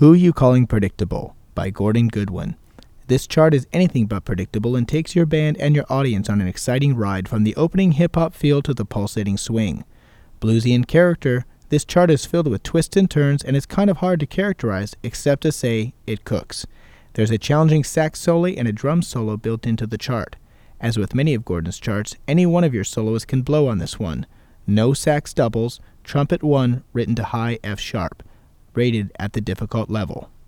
Who You Calling Predictable by Gordon Goodwin. This chart is anything but predictable and takes your band and your audience on an exciting ride from the opening hip-hop feel to the pulsating swing. Bluesy in character, this chart is filled with twists and turns and it's kind of hard to characterize except to say it cooks. There's a challenging sax solo and a drum solo built into the chart. As with many of Gordon's charts, any one of your soloists can blow on this one. No sax doubles, trumpet 1 written to high F sharp, rated at the difficult level.